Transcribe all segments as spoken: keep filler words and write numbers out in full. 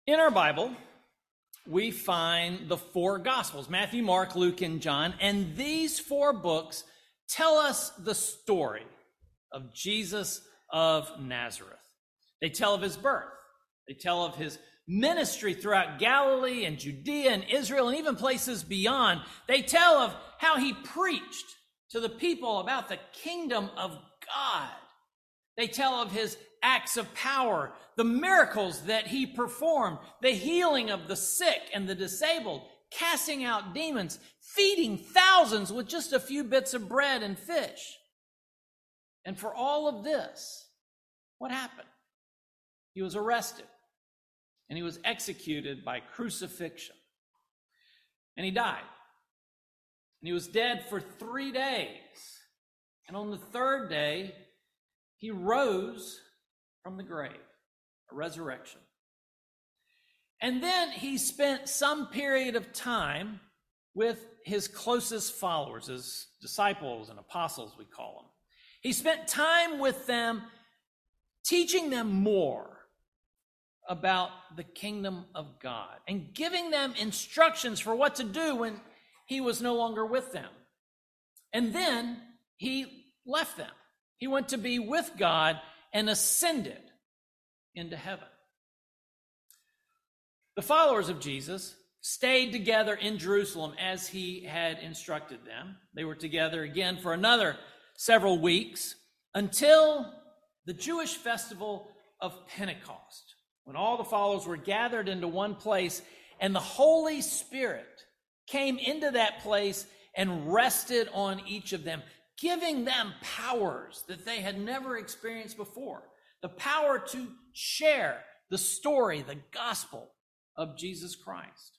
In our Bible, we find the four Gospels, Matthew, Mark, Luke, and John, and these four books tell us the story of Jesus of Nazareth. They tell of his birth. They tell of his ministry throughout Galilee and Judea and Israel and even places beyond. They tell of how he preached to the people about the kingdom of God. They tell of his acts of power, the miracles that he performed, the healing of the sick and the disabled, casting out demons, feeding thousands with just a few bits of bread and fish. And for all of this, what happened? He was arrested and he was executed by crucifixion. And he died. And he was dead for three days. And on the third day, he rose from the grave, a resurrection. And then he spent some period of time with his closest followers, his disciples and apostles, we call them. He spent time with them, teaching them more about the kingdom of God and giving them instructions for what to do when he was no longer with them. And then he left them. He went to be with God and ascended into heaven. The followers of Jesus stayed together in Jerusalem as he had instructed them. They were together again for another several weeks until the Jewish festival of Pentecost, when all the followers were gathered into one place and the Holy Spirit came into that place and rested on each of them, giving them powers that they had never experienced before. The power to share the story, the gospel of Jesus Christ.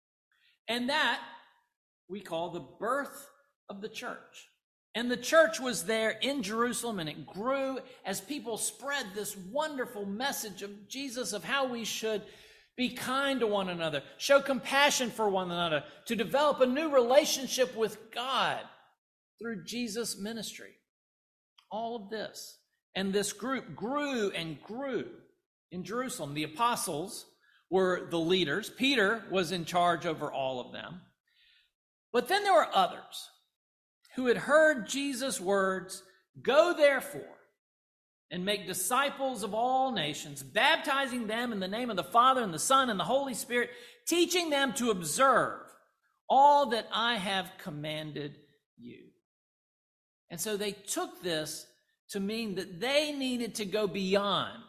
And that we call the birth of the church. And the church was there in Jerusalem, and it grew as people spread this wonderful message of Jesus, of how we should be kind to one another, show compassion for one another, to develop a new relationship with God through Jesus' ministry. All of this. And this group grew and grew in Jerusalem. The apostles were the leaders. Peter was in charge over all of them. But then there were others who had heard Jesus' words, "Go therefore and make disciples of all nations, baptizing them in the name of the Father and the Son and the Holy Spirit, teaching them to observe all that I have commanded you." And so they took this to mean that they needed to go beyond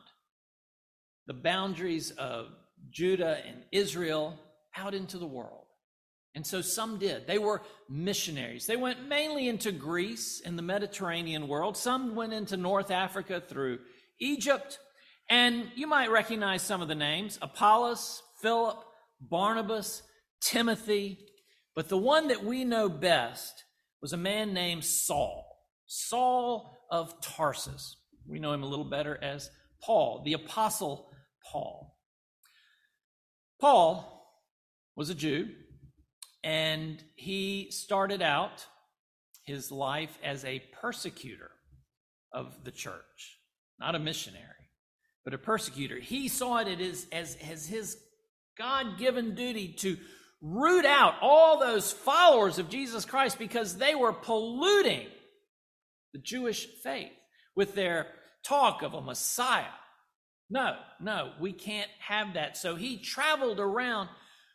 the boundaries of Judah and Israel out into the world. And so some did. They were missionaries. They went mainly into Greece and the Mediterranean world. Some went into North Africa through Egypt. And you might recognize some of the names: Apollos, Philip, Barnabas, Timothy. But the one that we know best was a man named Saul. Saul of Tarsus. We know him a little better as Paul, the Apostle Paul. Paul was a Jew, and he started out his life as a persecutor of the church, not a missionary, but a persecutor. He saw it as, as, as his God-given duty to root out all those followers of Jesus Christ because they were polluting the Jewish faith with their talk of a Messiah. No, no, we can't have that. So he traveled around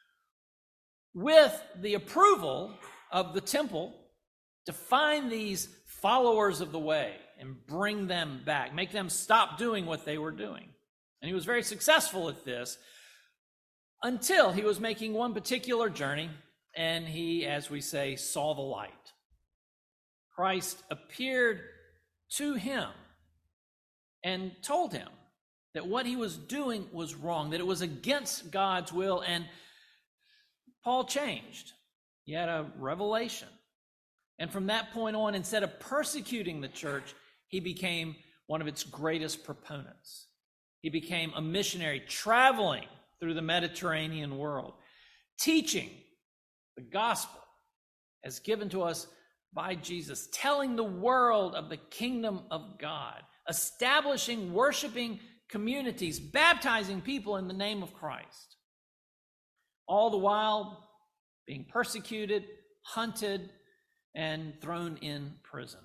with the approval of the temple to find these followers of the way and bring them back, make them stop doing what they were doing. And he was very successful at this until he was making one particular journey, and he, as we say, saw the light. Christ appeared to him and told him that what he was doing was wrong, that it was against God's will, and Paul changed. He had a revelation. And from that point on, instead of persecuting the church, he became one of its greatest proponents. He became a missionary traveling through the Mediterranean world, teaching the gospel as given to us by Jesus, telling the world of the kingdom of God, establishing worshiping communities, baptizing people in the name of Christ. All the while being persecuted, hunted, and thrown in prison.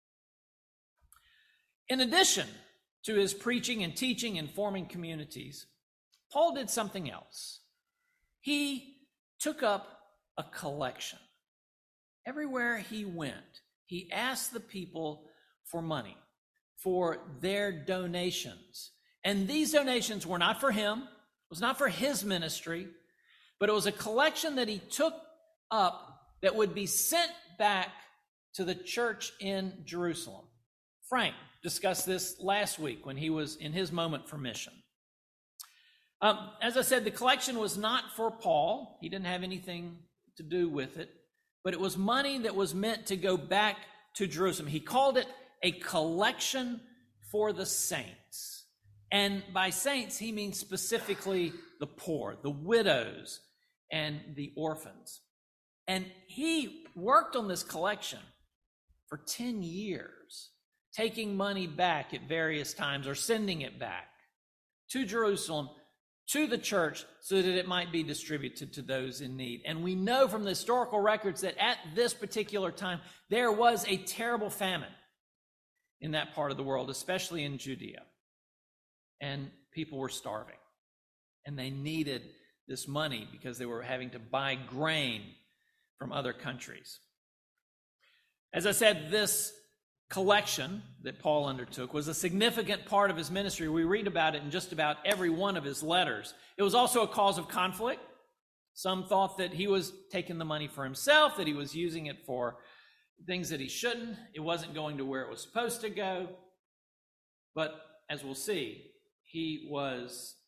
In addition to his preaching and teaching and forming communities, Paul did something else. He took up a collection. Everywhere he went, he asked the people for money, for their donations. And these donations were not for him, it was not for his ministry, but it was a collection that he took up that would be sent back to the church in Jerusalem. Frank discussed this last week when he was in his moment for mission. Um, as I said, the collection was not for Paul. He didn't have anything to do with it, but it was money that was meant to go back to Jerusalem. He called it a collection for the saints. And by saints, he means specifically the poor, the widows, and the orphans. And he worked on this collection for ten years, taking money back at various times or sending it back to Jerusalem, to the church, so that it might be distributed to those in need. And we know from the historical records that at this particular time, there was a terrible famine in that part of the world, especially in Judea. And people were starving. And they needed this money because they were having to buy grain from other countries. As I said, this collection that Paul undertook was a significant part of his ministry. We read about it in just about every one of his letters. It was also a cause of conflict. Some thought that he was taking the money for himself, that he was using it for things that he shouldn't. It wasn't going to where it was supposed to go. But as we'll see, he was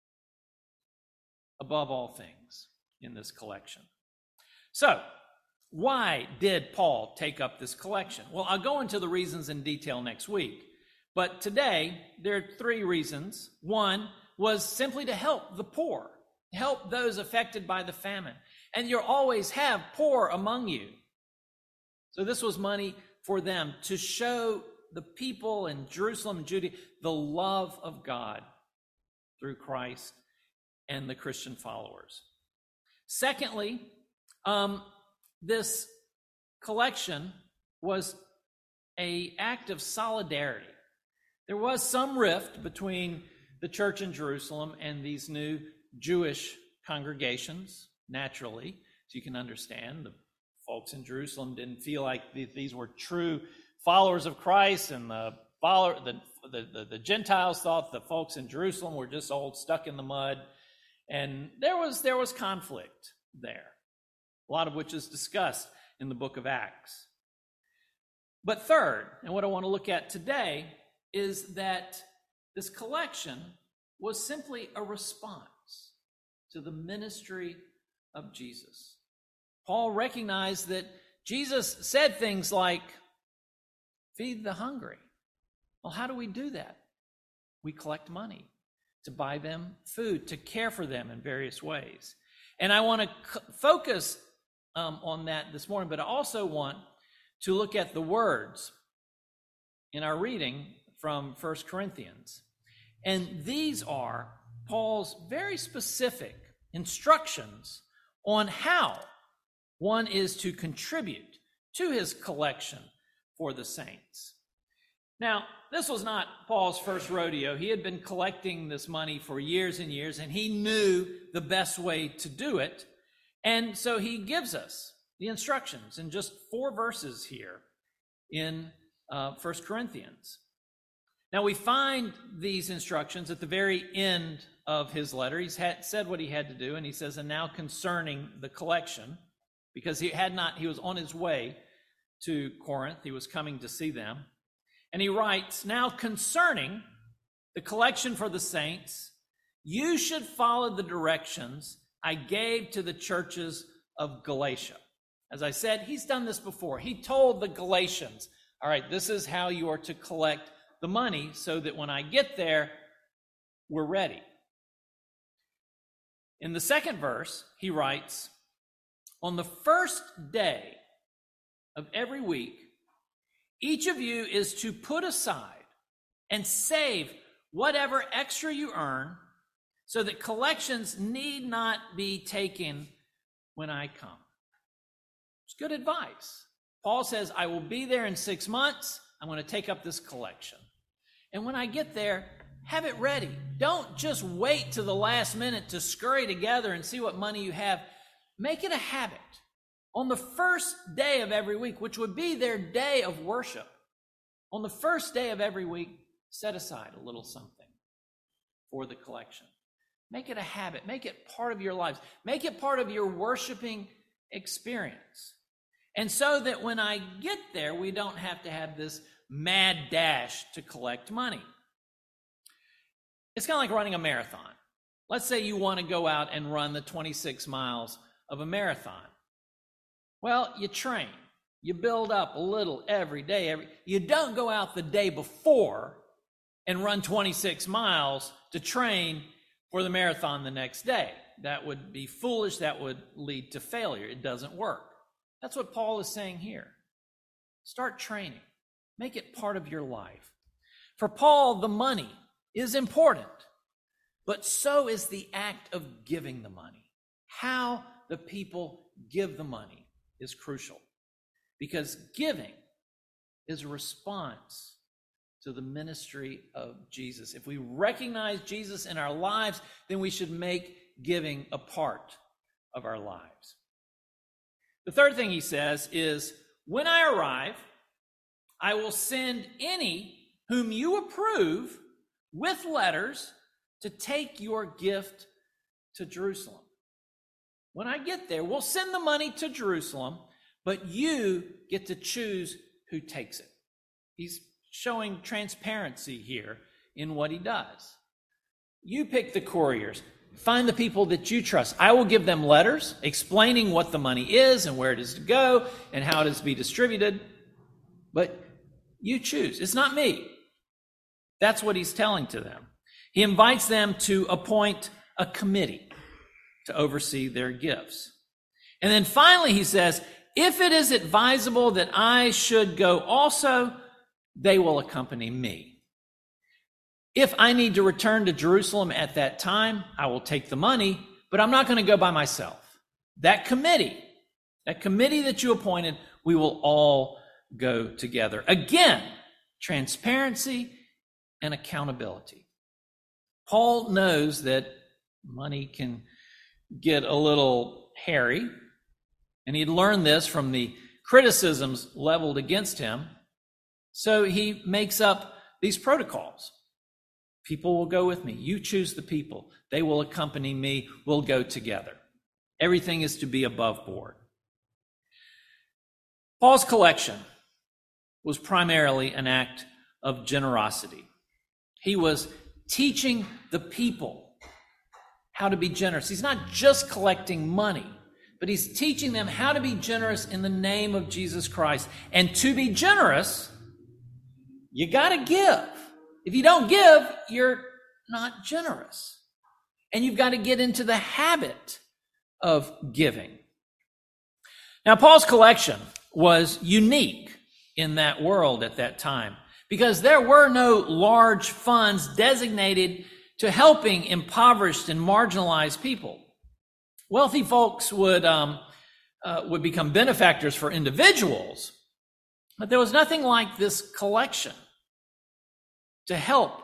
above all things in this collection. So, why did Paul take up this collection? Well, I'll go into the reasons in detail next week. But today, there are three reasons. One was simply to help the poor, help those affected by the famine. And you'll always have poor among you. So this was money for them to show the people in Jerusalem and Judea the love of God through Christ and the Christian followers. Secondly, um, this collection was an act of solidarity. There was some rift between the church in Jerusalem and these new Jewish congregations, naturally, as you can understand. The folks in Jerusalem didn't feel like these were true followers of Christ, and the, follower, the, the, the, the Gentiles thought the folks in Jerusalem were just old, stuck in the mud. And there was, there was conflict there, a lot of which is discussed in the book of Acts. But third, and what I want to look at today, is that this collection was simply a response to the ministry of Jesus. Paul recognized that Jesus said things like, feed the hungry. Well, how do we do that? We collect money to buy them food, to care for them in various ways. And I want to c- focus um, on that this morning, but I also want to look at the words in our reading from First Corinthians. And these are Paul's very specific instructions on how one is to contribute to his collection for the saints. Now, this was not Paul's first rodeo. He had been collecting this money for years and years, and he knew the best way to do it. And so he gives us the instructions in just four verses here in uh, First Corinthians. Now, we find these instructions at the very end of his letter. He's had, said what he had to do, and he says, and now concerning the collection, because he had not, he was on his way to Corinth. He was coming to see them. And he writes, now concerning the collection for the saints, you should follow the directions I gave to the churches of Galatia. As I said, he's done this before. He told the Galatians, all right, this is how you are to collect the money so that when I get there, we're ready. In the second verse, he writes, on the first day of every week, each of you is to put aside and save whatever extra you earn, so that collections need not be taken when I come. It's good advice. Paul says, I will be there in six months. I'm going to take up this collection. And when I get there, have it ready. Don't just wait to the last minute to scurry together and see what money you have. Make it a habit. On the first day of every week, which would be their day of worship, on the first day of every week, set aside a little something for the collection. Make it a habit. Make it part of your lives. Make it part of your worshiping experience. And so that when I get there, we don't have to have this mad dash to collect money. It's kind of like running a marathon. Let's say you want to go out and run the twenty-six miles of a marathon. Well, you train. You build up a little every day. Every, you don't go out the day before and run twenty-six miles to train for the marathon the next day. That would be foolish. That would lead to failure. It doesn't work. That's what Paul is saying here. Start training. Make it part of your life. For Paul, the money is important, but so is the act of giving the money. How the people give the money is crucial, because giving is a response to the ministry of Jesus. If we recognize Jesus in our lives, then we should make giving a part of our lives. The third thing he says is, when I arrive, I will send any whom you approve with letters to take your gift to Jerusalem. When I get there, we'll send the money to Jerusalem, but you get to choose who takes it. He's showing transparency here in what he does. You pick the couriers. Find the people that you trust. I will give them letters explaining what the money is and where it is to go and how it is to be distributed. But you choose. It's not me. That's what he's telling to them. He invites them to appoint a committee to oversee their gifts. And then finally he says, if it is advisable that I should go also, they will accompany me. If I need to return to Jerusalem at that time, I will take the money, but I'm not going to go by myself. That committee, that committee that you appointed, we will all go together. Again, transparency and accountability. Paul knows that money can get a little hairy, and he'd learned this from the criticisms leveled against him. So he makes up these protocols. People will go with me. You choose the people. They will accompany me. We'll go together. Everything is to be above board. Paul's collection was primarily an act of generosity. He was teaching the people how to be generous. He's not just collecting money, but he's teaching them how to be generous in the name of Jesus Christ. And to be generous, you got to give. If you don't give, you're not generous. And you've got to get into the habit of giving. Now, Paul's collection was unique in that world at that time because there were no large funds designated to helping impoverished and marginalized people. Wealthy folks would, um, uh, would become benefactors for individuals, but there was nothing like this collection to help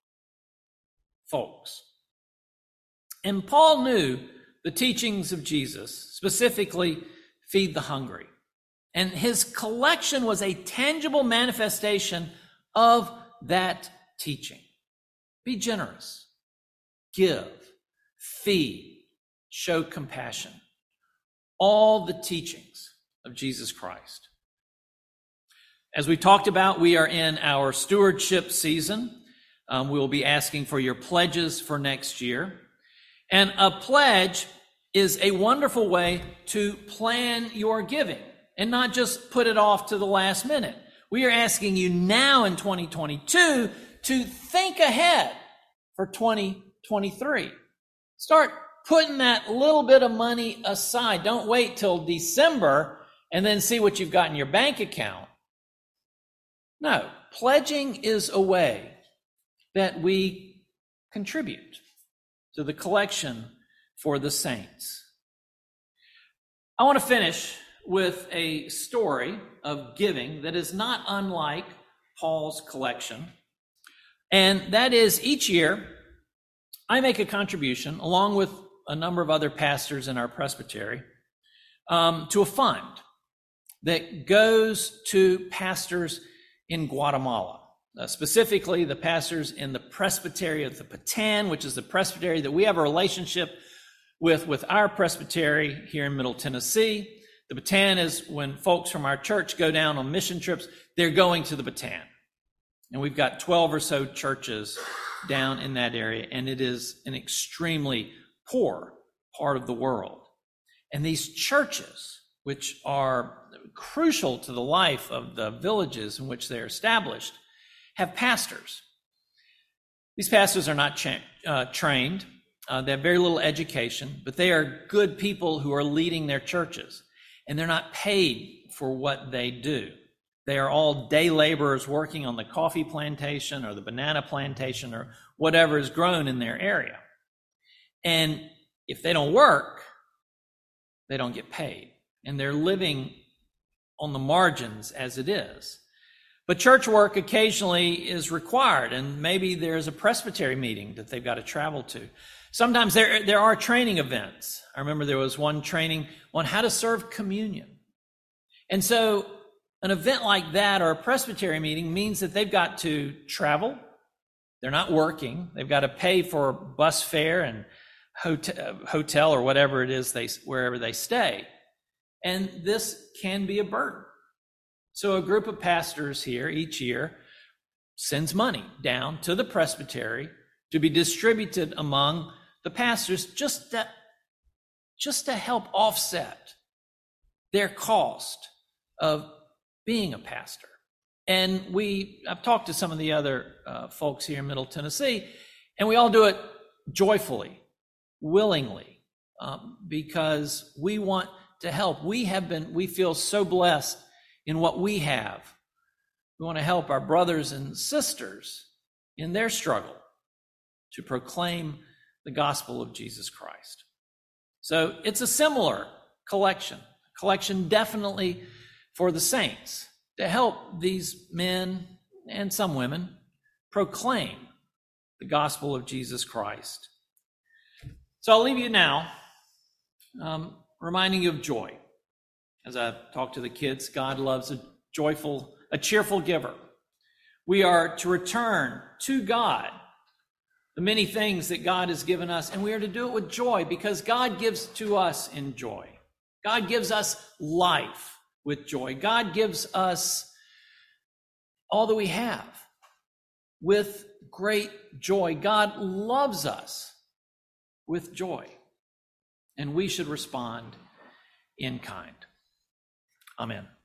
folks. And Paul knew the teachings of Jesus, specifically feed the hungry. And his collection was a tangible manifestation of that teaching. Be generous, give, feed, show compassion. All the teachings of Jesus Christ. As we talked about, we are in our stewardship season. Um, we will be asking for your pledges for next year. And a pledge is a wonderful way to plan your giving and not just put it off to the last minute. We are asking you now in twenty twenty-two to think ahead for twenty twenty-three. Start putting that little bit of money aside. Don't wait till December and then see what you've got in your bank account. No, pledging is a way that we contribute to the collection for the saints. I want to finish with a story of giving that is not unlike Paul's collection. And that is, each year, I make a contribution, along with a number of other pastors in our presbytery, um, to a fund that goes to pastors in Guatemala. Uh, specifically, the pastors in the presbytery of the Patan, which is the presbytery that we have a relationship with, with our presbytery here in Middle Tennessee. The Patan is when folks from our church go down on mission trips, they're going to the Patan. And we've got twelve or so churches down in that area, and it is an extremely poor part of the world. And these churches, which are crucial to the life of the villages in which they're established, have pastors. These pastors are not cha- uh, trained. Uh, they have very little education, but they are good people who are leading their churches, and they're not paid for what they do. They are all day laborers working on the coffee plantation or the banana plantation or whatever is grown in their area. And if they don't work, they don't get paid. And they're living on the margins as it is. But church work occasionally is required, and maybe there's a presbytery meeting that they've got to travel to. Sometimes there, there are training events. I remember there was one training on how to serve communion. And so an event like that or a presbytery meeting means that they've got to travel. They're not working. They've got to pay for bus fare and hotel, hotel or whatever it is they wherever they stay. And this can be a burden. So a group of pastors here each year sends money down to the presbytery to be distributed among the pastors just to, just to help offset their cost of being a pastor. And we, I've talked to some of the other uh, folks here in Middle Tennessee, and we all do it joyfully, willingly, um, because we want to help. We have been, we feel so blessed in what we have. We want to help our brothers and sisters in their struggle to proclaim the gospel of Jesus Christ. So it's a similar collection, collection definitely for the saints, to help these men and some women proclaim the gospel of Jesus Christ. So I'll leave you now, um, reminding you of joy. As I talk to the kids, God loves a joyful, a cheerful giver. We are to return to God the many things that God has given us, and we are to do it with joy because God gives to us in joy. God gives us life with joy. God gives us all that we have with great joy. God loves us with joy, and we should respond in kind. Amen.